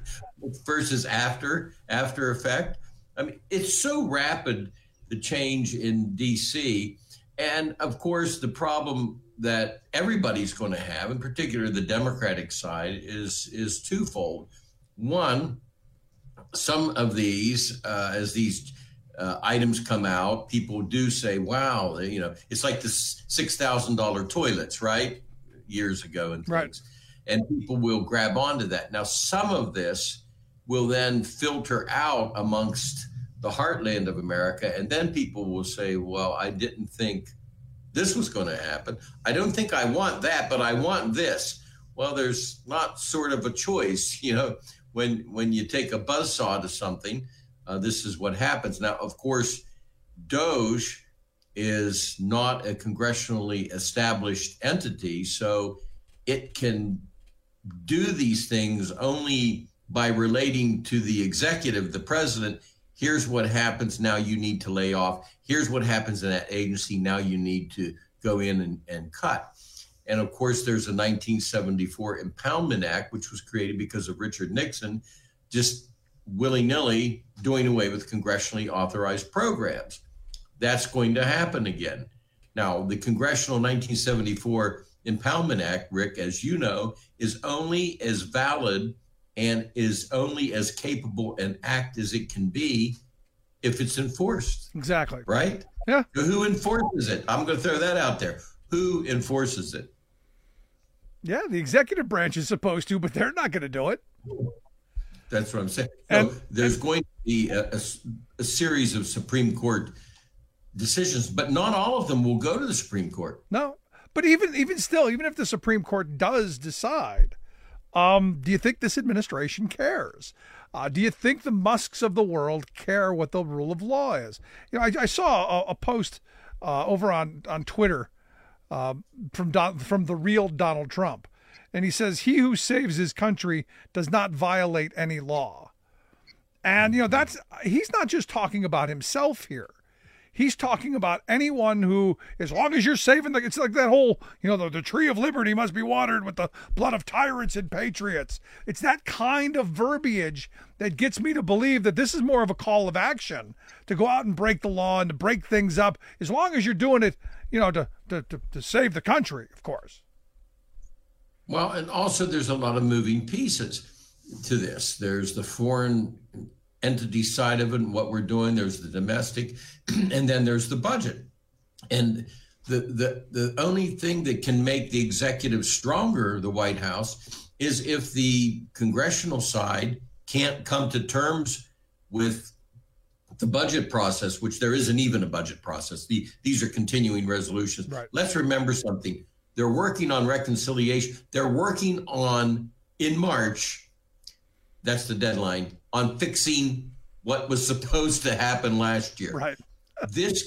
Versus after effect. I mean, it's so rapid, the change in D.C. And of course, the problem that everybody's going to have, in particular the Democratic side, is twofold. One, some of these, as these items come out, people do say, wow, it's like the $6,000 toilets, right? Years ago and things. Right. And people will grab onto that. Now, some of this will then filter out amongst the heartland of America. And then people will say, well, I didn't think this was going to happen. I don't think I want that, but I want this. Well, there's not sort of a choice, when you take a buzzsaw to something, this is what happens. Now, of course, DOJ is not a congressionally established entity, so it can do these things only by relating to the executive, the president. Here's what happens. Now you need to lay off. Here's what happens in that agency. Now you need to go in and cut. And of course, there's a 1974 Impoundment Act, which was created because of Richard Nixon just willy-nilly doing away with congressionally authorized programs. That's going to happen again. Now, the congressional 1974 Impoundment Act, Rick, as you know, is only as valid and is only as capable an act as it can be if it's enforced. Exactly. Right? Yeah. So who enforces it? I'm going to throw that out there. Who enforces it? Yeah, the executive branch is supposed to, but they're not going to do it. That's what I'm saying. So there's going to be a series of Supreme Court decisions, but not all of them will go to the Supreme Court. No, but even still, even if the Supreme Court does decide, do you think this administration cares? Do you think the Musks of the world care what the rule of law is? I saw a post over on Twitter from the real Donald Trump. And he says, he who saves his country does not violate any law. And, he's not just talking about himself here. He's talking about anyone who, as long as you're saving it's like that whole, the tree of liberty must be watered with the blood of tyrants and patriots. It's that kind of verbiage that gets me to believe that this is more of a call of action to go out and break the law and to break things up, as long as you're doing it, to save the country, of course. Well, and also there's a lot of moving pieces to this. There's the foreign entity side of it and what we're doing. There's the domestic, and then there's the budget. And the only thing that can make the executive stronger, the White House, is if the congressional side can't come to terms with the budget process, which there isn't even a budget process. These are continuing resolutions. Right. Let's remember something. They're working on reconciliation. They're working on, in March, that's the deadline, on fixing what was supposed to happen last year. Right. This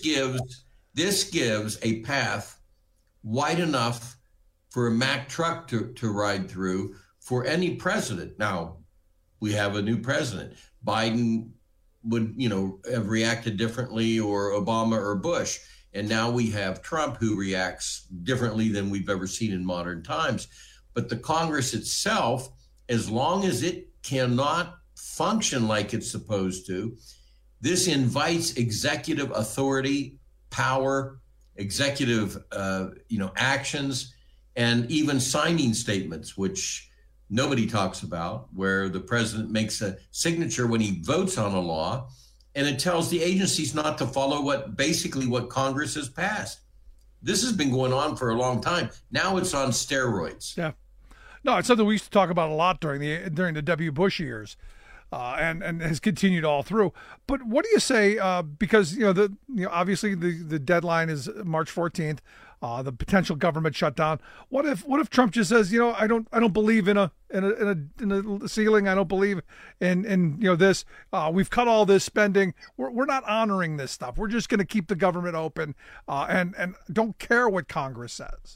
gives a path wide enough for a Mack truck to ride through for any president. Now, we have a new president. Biden would, have reacted differently, or Obama or Bush. And now we have Trump, who reacts differently than we've ever seen in modern times. But the Congress itself, as long as it cannot function like it's supposed to, this invites executive authority, power, executive, actions, and even signing statements, which nobody talks about, where the president makes a signature when he votes on a law, and it tells the agencies not to follow what Congress has passed. This has been going on for a long time. Now it's on steroids. Yeah. No, it's something we used to talk about a lot during the W. Bush years, and has continued all through. But what do you say? Because obviously the deadline is March 14th. The potential government shutdown. What if Trump just says, I don't believe in a ceiling. I don't believe in this. We've cut all this spending. We're not honoring this stuff. We're just going to keep the government open and don't care what Congress says.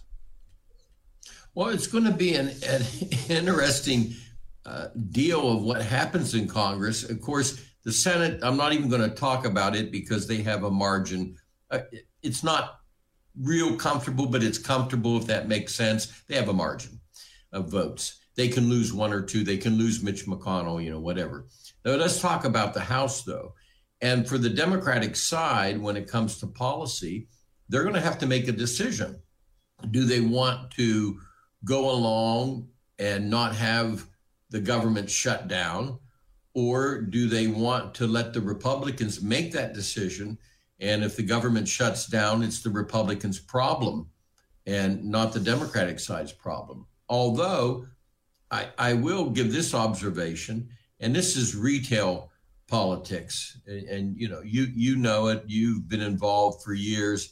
Well, it's going to be an interesting deal of what happens in Congress. Of course, the Senate, I'm not even going to talk about it because they have a margin. It's not real comfortable, but it's comfortable if that makes sense. They have a margin of votes. They can lose one or two. They can lose Mitch McConnell, whatever. Now, let's talk about the House, though. And for the Democratic side, when it comes to policy, they're going to have to make a decision. Do they want to go along and not have the government shut down? Or do they want to let the Republicans make that decision? And if the government shuts down, it's the Republicans' problem and not the Democratic side's problem. Although I will give this observation, and this is retail politics. And you know it. You've been involved for years.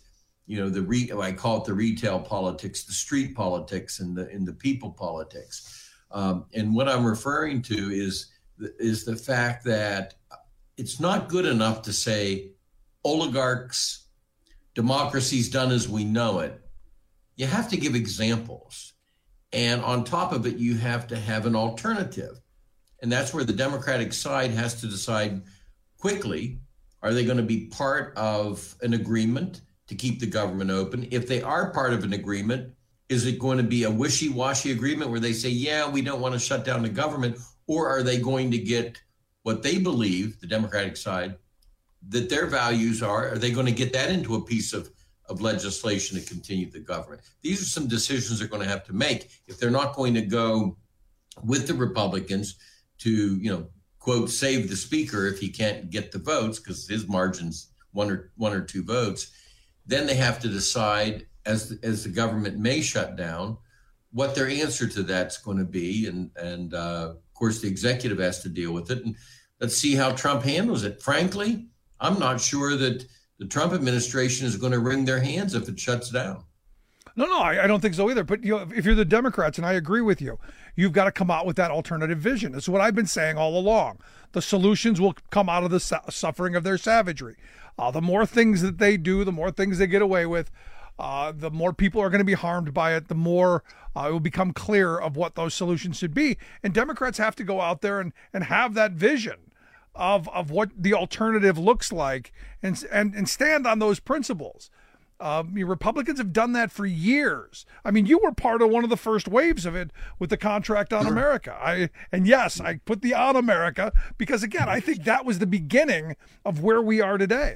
I call it the retail politics, the street politics, and the people politics. And what I'm referring to is the fact that it's not good enough to say oligarchs, democracy's done as we know it. You have to give examples. And on top of it, you have to have an alternative. And that's where the Democratic side has to decide quickly, are they going to be part of an agreement to keep the government open? If they are part of an agreement, is it going to be a wishy-washy agreement where they say, yeah, we don't want to shut down the government? Or are they going to get what they believe, the Democratic side, that their values are they going to get that into a piece of legislation to continue the government? These are some decisions they're going to have to make if they're not going to go with the Republicans to, quote, save the speaker if he can't get the votes because his margin's one or two votes. Then they have to decide, as the government may shut down, what their answer to that's going to be. And of course, the executive has to deal with it. And let's see how Trump handles it. Frankly, I'm not sure that the Trump administration is going to wring their hands if it shuts down. No, I don't think so either. But if you're the Democrats, and I agree with you, you've got to come out with that alternative vision. It's what I've been saying all along. The solutions will come out of the suffering of their savagery. The more things that they do, the more things they get away with, the more people are going to be harmed by it, the more it will become clear of what those solutions should be. And Democrats have to go out there and have that vision of what the alternative looks like and stand on those principles. Republicans have done that for years. I mean, you were part of one of the first waves of it with the contract on America. I put the on America because, again, I think that was the beginning of where we are today.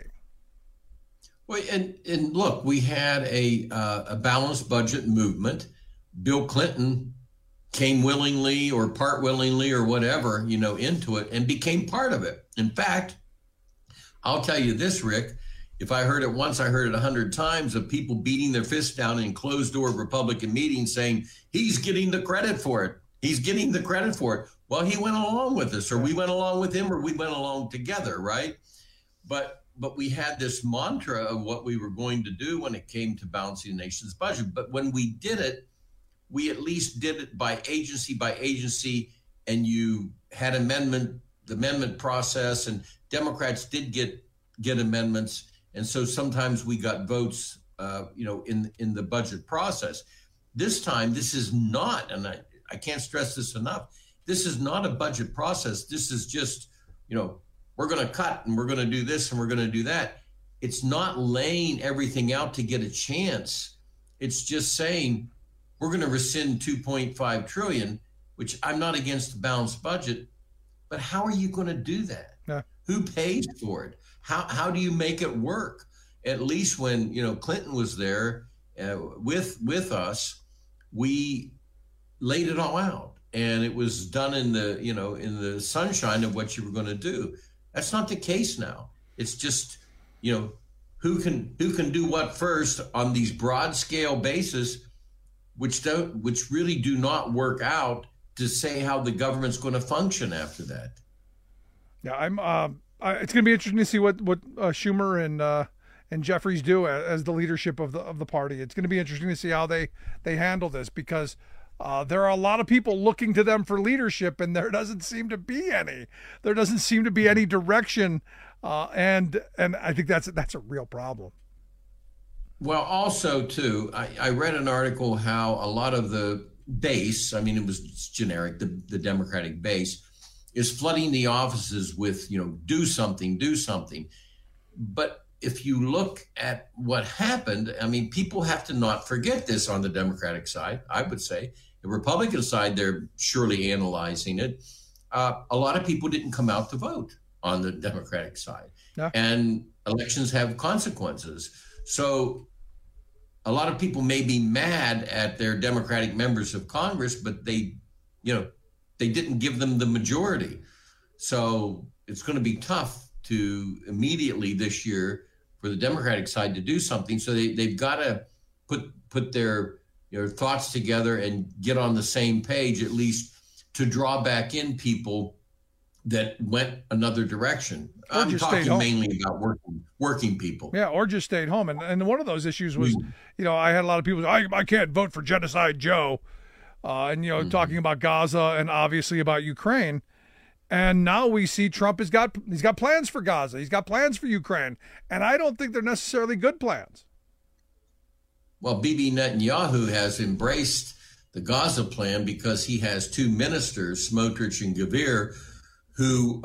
Well, and look, we had a balanced budget movement. Bill Clinton came willingly or part willingly or whatever, into it and became part of it. In fact, I'll tell you this, Rick, if I heard it once, I heard it 100 times of people beating their fists down in closed-door Republican meetings saying, he's getting the credit for it. He's getting the credit for it. Well, he went along with us, or we went along with him, or we went along together, right? But we had this mantra of what we were going to do when it came to balancing the nation's budget. But when we did it, we at least did it by agency, and you had the amendment process, and Democrats did get amendments. And so sometimes we got votes, in the budget process. This time, this is not, and I can't stress this enough, this is not a budget process. This is just, we're going to cut and we're going to do this and we're going to do that. It's not laying everything out to get a chance. It's just saying we're going to rescind $2.5 trillion, which I'm not against the balanced budget, but how are you going to do that? Yeah. Who pays for it? How do you make it work? At least when Clinton was there with us, we laid it all out, and it was done in the sunshine of what you were going to do. That's not the case now. It's just who can do what first on these broad scale basis, which really do not work out to say how the government's going to function after that. Yeah, it's going to be interesting to see what Schumer and Jeffries do as the leadership of the party. It's going to be interesting to see how they handle this, because there are a lot of people looking to them for leadership, and there doesn't seem to be any. There doesn't seem to be any direction, and I think that's a real problem. Well, also too, I read an article how a lot of the base, I mean, it was generic, the Democratic base, is flooding the offices with, do something. But if you look at what happened, I mean, people have to not forget this on the Democratic side, I would say. The Republican side, they're surely analyzing it. A lot of people didn't come out to vote on the Democratic side. Yeah. And elections have consequences. So a lot of people may be mad at their Democratic members of Congress, but they didn't give them the majority. So it's going to be tough to immediately this year for the Democratic side to do something. So they've got to put their thoughts together and get on the same page, at least to draw back in people that went another direction. I'm talking mainly about working people. Yeah, or just stayed home. And one of those issues was, I had a lot of people say, I can't vote for Genocide Joe. Talking about Gaza and obviously about Ukraine. And now we see Trump he's got plans for Gaza. He's got plans for Ukraine. And I don't think they're necessarily good plans. Well, Bibi Netanyahu has embraced the Gaza plan because he has two ministers, Smotrich and Gvir, who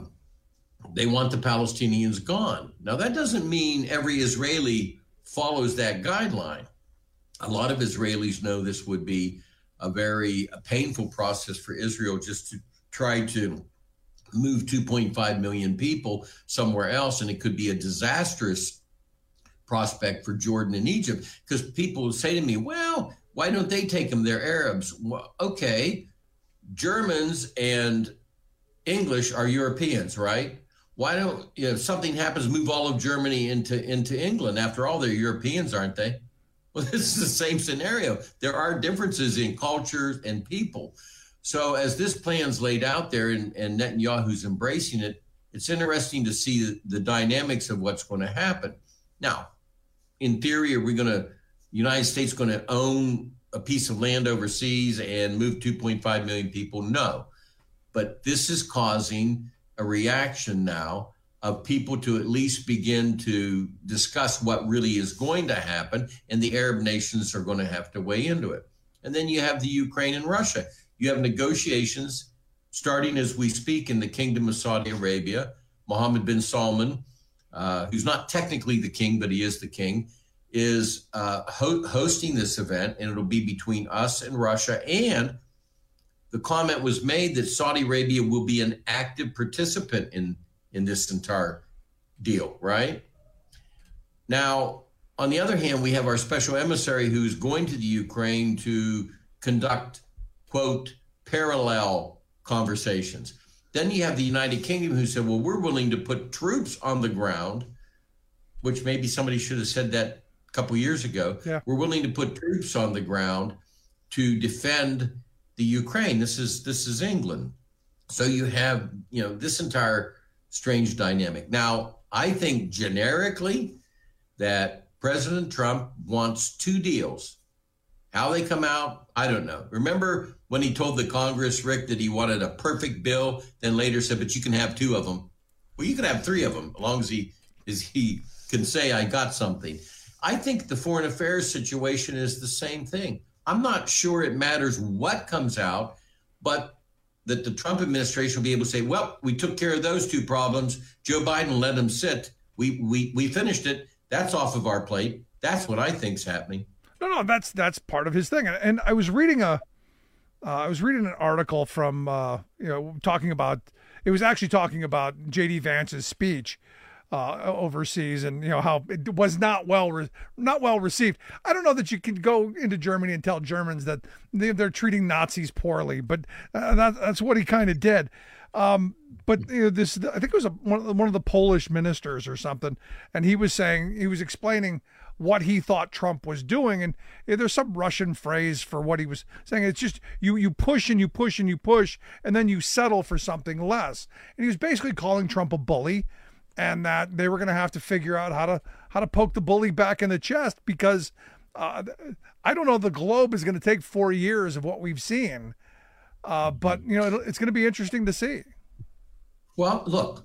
they want the Palestinians gone. Now, that doesn't mean every Israeli follows that guideline. A lot of Israelis know this would be a very painful process for Israel just to try to move 2.5 million people somewhere else, and it could be a disastrous prospect for Jordan and Egypt, because people say to me, well, why don't they take them? They're Arabs. Well, okay, Germans and English are Europeans, right? Why don't, if something happens, move all of Germany into England? After all, they're Europeans, aren't they? Well, this is the same scenario. There are differences in cultures and people. So as this plan's laid out there and Netanyahu's embracing it, it's interesting to see the dynamics of what's going to happen. Now, in theory, are we United States going to own a piece of land overseas and move 2.5 million people? No. But this is causing a reaction now of people to at least begin to discuss what really is going to happen, and the Arab nations are going to have to weigh into it. And then you have the Ukraine and Russia. You have negotiations starting as we speak in the Kingdom of Saudi Arabia. Mohammed bin Salman, who's not technically the king, but he is the king, is hosting this event, and it'll be between us and Russia. And the comment was made that Saudi Arabia will be an active participant in this entire deal, right? Now, on the other hand, we have our special emissary who's going to the Ukraine to conduct, quote, parallel conversations. Then you have the United Kingdom who said, well, we're willing to put troops on the ground, which maybe somebody should have said that a couple years ago. Yeah. We're willing to put troops on the ground to defend the Ukraine. This is England. So you have, this entire strange dynamic. Now, I think generically that President Trump wants two deals. How they come out, I don't know. Remember when he told the Congress, Rick, that he wanted a perfect bill, then later said, but you can have two of them. Well, you can have three of them, as long as he can say, I got something. I think the foreign affairs situation is the same thing. I'm not sure it matters what comes out, but that the Trump administration will be able to say, well, we took care of those two problems. Joe Biden let them sit. We finished it. That's off of our plate. That's what I think's happening. No, that's part of his thing. And I was reading an article from talking about J.D. Vance's speech overseas, and how it was not well received. I don't know that you can go into Germany and tell Germans that they're treating Nazis poorly, but that's what he kind of did. But this, I think it was one of the Polish ministers or something, and he was explaining what he thought Trump was doing, and there's some Russian phrase for what he was saying. It's just you push and you push and you push, and then you settle for something less. And he was basically calling Trump a bully, and that they were going to have to figure out how to poke the bully back in the chest, because I don't know, the globe is going to take 4 years of what we've seen, but it's going to be interesting to see. Well, look,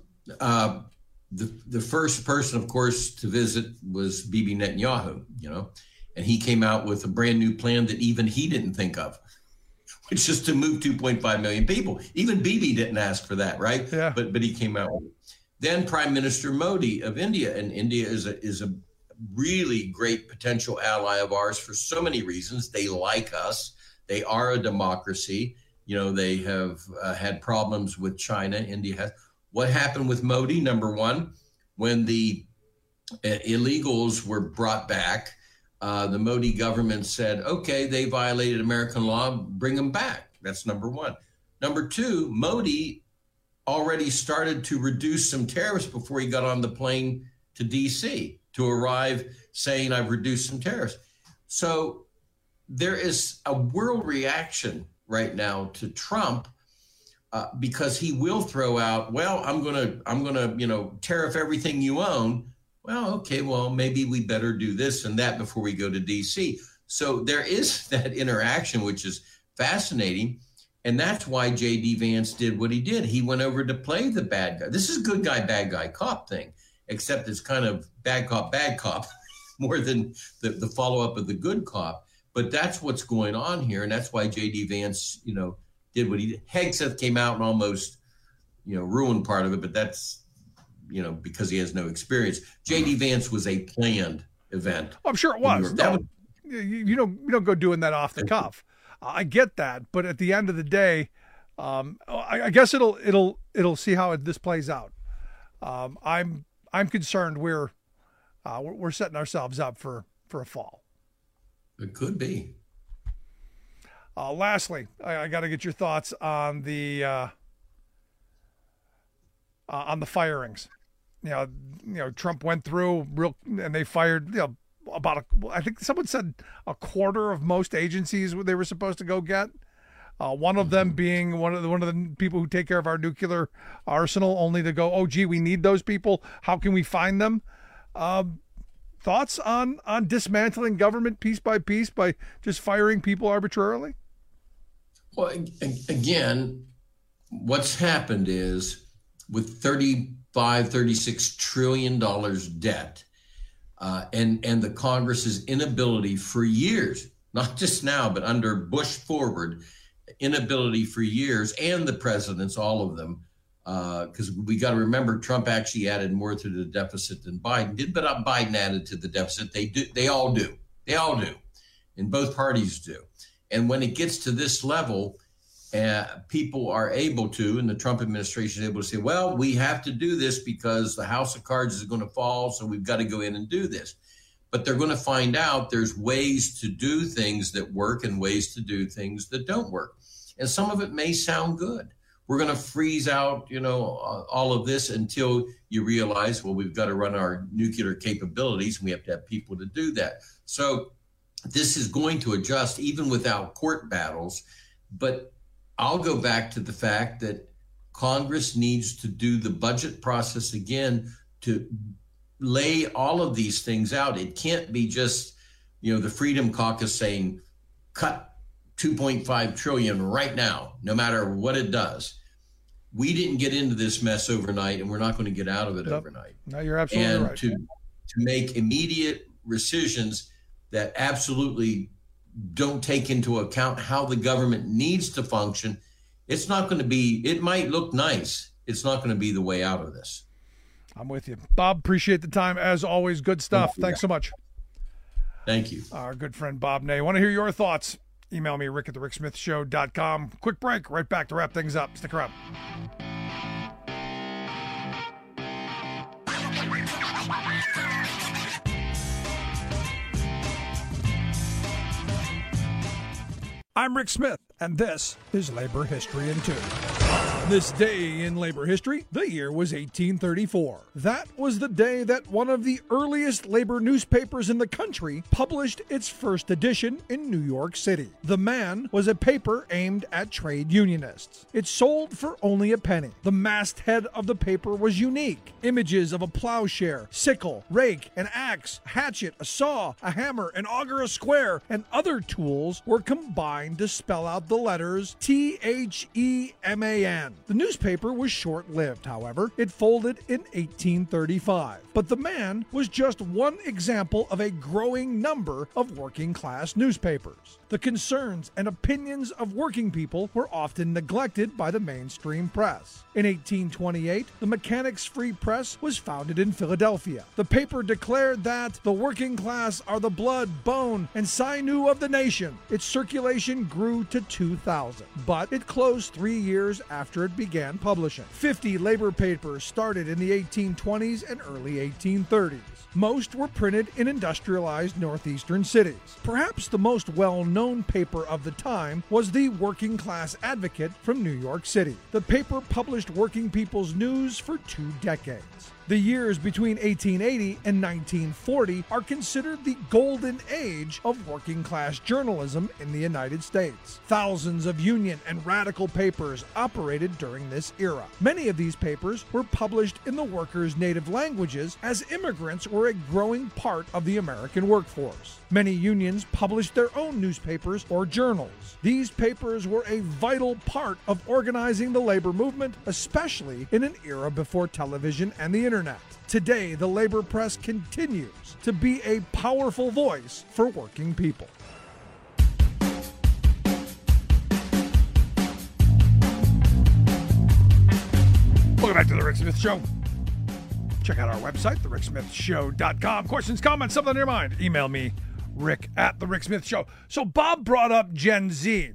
the first person, of course, to visit was Bibi Netanyahu, and he came out with a brand new plan that even he didn't think of, which is to move 2.5 million people. Even Bibi didn't ask for that, right? Yeah. But he came out with it. Then Prime Minister Modi of India, and India is a really great potential ally of ours for so many reasons. They like us. They are a democracy. They have had problems with China. India has. What happened with Modi? Number one, when the illegals were brought back, the Modi government said, okay, they violated American law, bring them back. That's number one. Number two, Modi already started to reduce some tariffs before he got on the plane to D.C. to arrive saying, I've reduced some tariffs. So there is a world reaction right now to Trump because he will throw out, well, I'm gonna tariff everything you own. Well, okay, well, maybe we better do this and that before we go to D.C. So there is that interaction, which is fascinating. And that's why J.D. Vance did what he did. He went over to play the bad guy. This is good guy, bad guy, cop thing, except it's kind of bad cop, more than the follow-up of the good cop. But that's what's going on here. And that's why J.D. Vance, did what he did. Hegseth came out and almost, ruined part of it, but that's, because he has no experience. J.D. Vance was a planned event. Well, I'm sure it was. No, you don't go doing that off the cuff. I get that, but at the end of the day, I guess it'll see how this plays out. I'm concerned we're setting ourselves up for a fall. It could be. Lastly, I got to get your thoughts on the firings. Trump went through and they fired I think someone said a quarter of most agencies they were supposed to go get. One of them being one of the people who take care of our nuclear arsenal, only to go, oh, gee, we need those people. How can we find them? Thoughts on dismantling government piece by piece by just firing people arbitrarily? Well, again, what's happened is with $36 trillion debt, and the Congress's inability for years, not just now, but under Bush forward, inability for years, and the presidents, all of them, because we got to remember Trump actually added more to the deficit than Biden did, but Biden added to the deficit. They all do, and both parties do. And when it gets to this level, people are able to, and the Trump administration is able to say, well, we have to do this because the house of cards is going to fall, so we've got to go in and do this. But they're going to find out there's ways to do things that work and ways to do things that don't work. And some of it may sound good. We're going to freeze out, all of this until you realize, well, we've got to run our nuclear capabilities, and we have to have people to do that. So this is going to adjust even without court battles. But I'll go back to the fact that Congress needs to do the budget process again to lay all of these things out. It can't be just, the Freedom Caucus saying, cut $2.5 trillion right now, no matter what it does. We didn't get into this mess overnight, and we're not going to get out of it overnight. No, you're absolutely right. And to make immediate rescissions that absolutely don't take into account how the government needs to function, it's not going to be, it might look nice. It's not going to be the way out of this. I'm with you. Bob, appreciate the time. As always, good stuff. Thanks so much. Thank you. Our good friend Bob Ney. Want to hear your thoughts? Email me, rick@thericksmithshow.com. Quick break. Right back to wrap things up. Stick around. I'm Rick Smith, and this is Labor History in 2. This day in labor history, the year was 1834. That was the day that one of the earliest labor newspapers in the country published its first edition in New York City. The Man was a paper aimed at trade unionists. It sold for only a penny. The masthead of the paper was unique. Images of a plowshare, sickle, rake, an axe, a hatchet, a saw, a hammer, an auger, a square, and other tools were combined to spell out the letters THEMAN. The newspaper was short-lived, however. It folded in 1835. But the Man was just one example of a growing number of working-class newspapers. The concerns and opinions of working people were often neglected by the mainstream press. In 1828, the Mechanics' Free Press was founded in Philadelphia. The paper declared that the working class are the blood, bone, and sinew of the nation. Its circulation grew to 2,000, but it closed 3 years after it began publishing. 50 labor papers started in the 1820s and early 1830s. Most were printed in industrialized northeastern cities. Perhaps the most well-known paper of the time was the Working Class Advocate from New York City. The paper published working people's news for 2 decades. The years between 1880 and 1940 are considered the golden age of working-class journalism in the United States. Thousands of union and radical papers operated during this era. Many of these papers were published in the workers' native languages, as immigrants were a growing part of the American workforce. Many unions published their own newspapers or journals. These papers were a vital part of organizing the labor movement, especially in an era before television and the internet. Today, the labor press continues to be a powerful voice for working people. Welcome back to The Rick Smith Show. Check out our website, thericksmithshow.com. Questions, comments, something on your mind, email me, Rick at The Rick Smith Show. So Bob brought up Gen Z.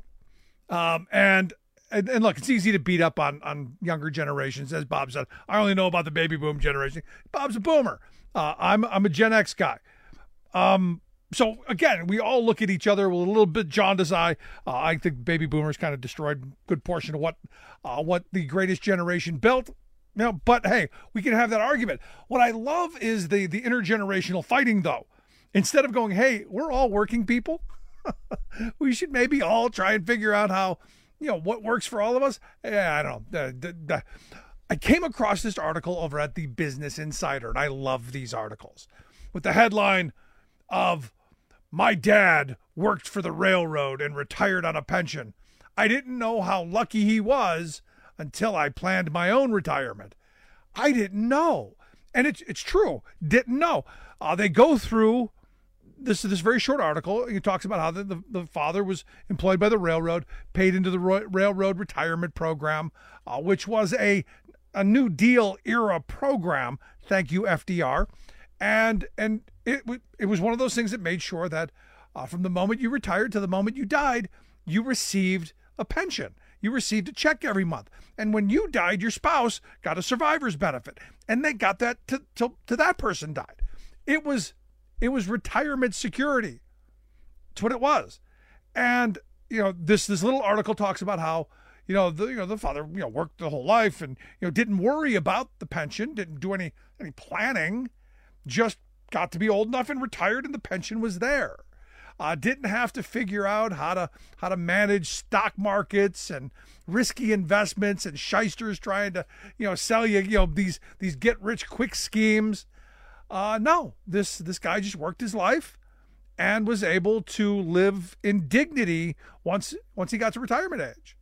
And look, it's easy to beat up on younger generations, as Bob said. I only know about the baby boom generation. Bob's a boomer. I'm a Gen X guy. So again, we all look at each other with a little bit jaundiced eye. I think baby boomers kind of destroyed a good portion of what the greatest generation built. You know, but hey, we can have that argument. What I love is the intergenerational fighting, though. Instead of going, hey, we're all working people, we should maybe all try and figure out how, what works for all of us. Yeah, I don't know. I came across this article over at the Business Insider, and I love these articles, with the headline of, "My dad worked for the railroad and retired on a pension. I didn't know how lucky he was until I planned my own retirement." I didn't know. And it's true. Didn't know. They go through this very short article. It talks about how the father was employed by the railroad, paid into the railroad retirement program, which was a New Deal era program. Thank you, FDR. And it was one of those things that made sure that from the moment you retired to the moment you died, you received a pension. You received a check every month. And when you died, your spouse got a survivor's benefit. And they got that till that person died. It was retirement security. That's what it was. And, this little article talks about how, the father, worked the whole life and, didn't worry about the pension, didn't do any planning, just got to be old enough and retired, and the pension was there. Didn't have to figure out how to manage stock markets and risky investments and shysters trying to, sell you, these get rich quick schemes. No, this guy just worked his life and was able to live in dignity once he got to retirement age.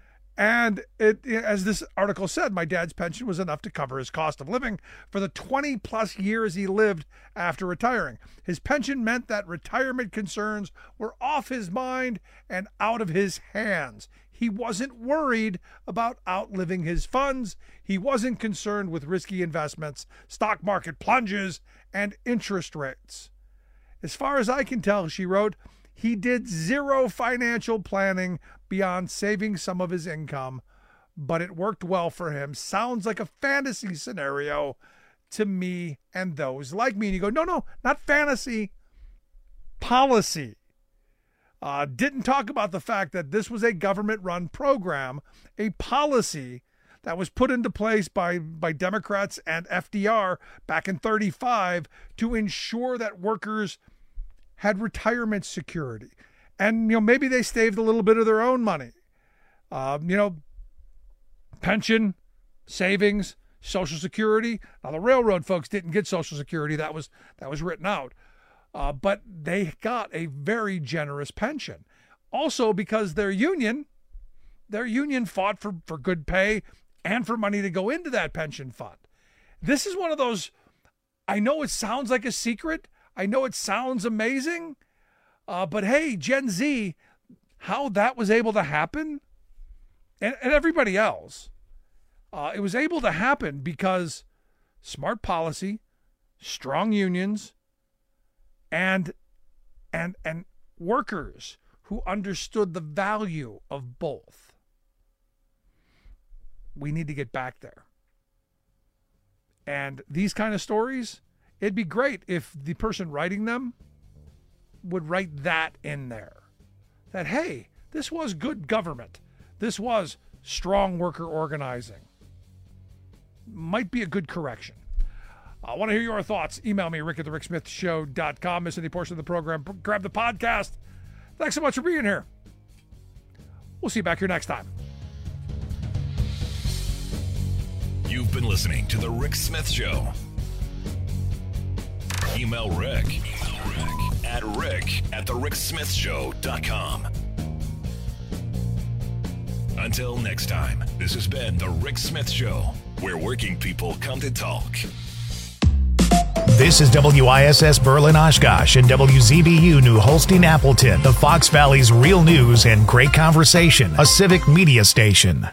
And as this article said, my dad's pension was enough to cover his cost of living for the 20 plus years he lived after retiring. His pension meant that retirement concerns were off his mind and out of his hands. He wasn't worried about outliving his funds. He wasn't concerned with risky investments, stock market plunges, and interest rates. As far as I can tell, she wrote, he did zero financial planning beyond saving some of his income, but it worked well for him. Sounds like a fantasy scenario to me and those like me. And you go, no, not fantasy, policy. Didn't talk about the fact that this was a government-run program, a policy that was put into place by Democrats and FDR back in 1935 to ensure that workers had retirement security. And, maybe they saved a little bit of their own money. Pension, savings, Social Security. Now, the railroad folks didn't get Social Security. That was written out. But they got a very generous pension. Also, because their union, their union fought for good pay and for money to go into that pension fund. This is one of those, I know it sounds like a secret. I know it sounds amazing. But hey, Gen Z, how that was able to happen, and everybody else, it was able to happen because smart policy, strong unions, and workers who understood the value of both. We need to get back there. And these kind of stories, it'd be great if the person writing them would write that in there. That, hey, this was good government. This was strong worker organizing. Might be a good correction. I want to hear your thoughts. Email me, rick@thericksmithshow.com. Miss any portion of the program, grab the podcast. Thanks so much for being here. We'll see you back here next time. You've been listening to The Rick Smith Show. Email Rick at rick@thericksmithshow.com. Until next time, this has been The Rick Smith Show, where working people come to talk. This is WISS Berlin Oshkosh and WZBU New Holstein Appleton, the Fox Valley's real news and great conversation, a civic media station.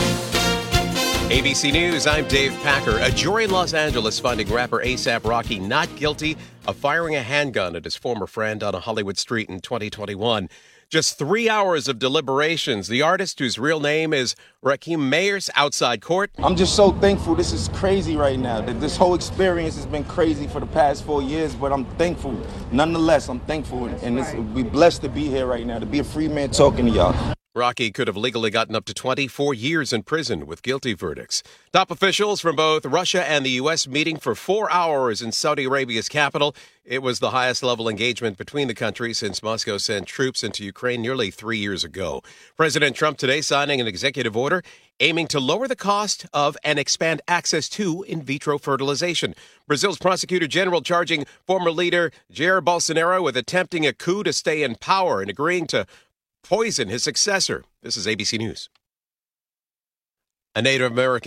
ABC News, I'm Dave Packer. A jury in Los Angeles finding rapper A$AP Rocky not guilty of firing a handgun at his former friend on a Hollywood street in 2021. Just 3 hours of deliberations. The artist, whose real name is Rakim Mayers, outside court. I'm just so thankful. This is crazy right now. This whole experience has been crazy for the past 4 years, but I'm thankful. Nonetheless, I'm thankful, and we're blessed to be here right now, to be a free man talking to y'all. Rocky could have legally gotten up to 24 years in prison with guilty verdicts. Top officials from both Russia and the U.S. meeting for 4 hours in Saudi Arabia's capital. It was the highest level engagement between the countries since Moscow sent troops into Ukraine nearly 3 years ago. President Trump today signing an executive order aiming to lower the cost of and expand access to in vitro fertilization. Brazil's prosecutor general charging former leader Jair Bolsonaro with attempting a coup to stay in power and agreeing to poison his successor. This is ABC News. A Native American